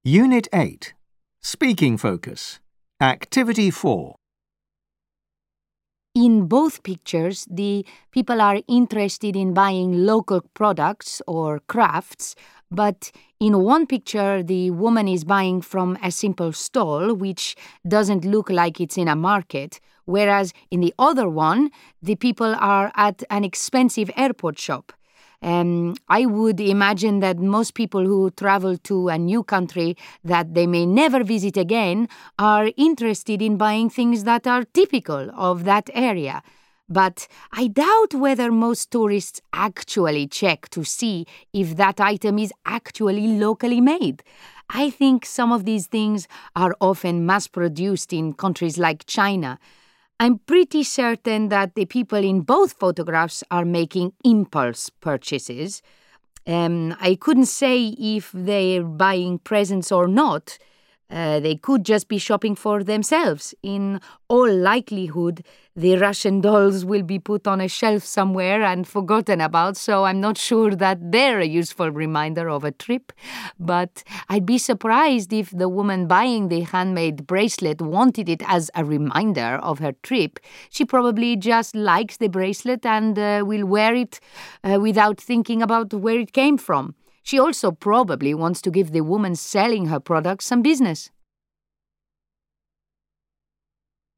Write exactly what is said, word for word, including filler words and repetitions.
Unit eight. Speaking Focus. Activity four. In both pictures, the people are interested in buying local products or crafts, but in one picture, the woman is buying from a simple stall, which doesn't look like it's in a market, whereas in the other one, the people are at an expensive airport shop. Um, I would imagine that most people who travel to a new country that they may never visit again are interested in buying things that are typical of that area. But I doubt whether most tourists actually check to see if that item is actually locally made. I think some of these things are often mass-produced in countries like China. I'm pretty certain that the people in both photographs are making impulse purchases. Um, I couldn't say if they're buying presents or not. Uh, they could just be shopping for themselves. In all likelihood, the Russian dolls will be put on a shelf somewhere and forgotten about, so I'm not sure that they're a useful reminder of a trip. But I'd be surprised if the woman buying the handmade bracelet wanted it as a reminder of her trip. She probably just likes the bracelet and uh, will wear it uh, without thinking about where it came from. She also probably wants to give the woman selling her products some business.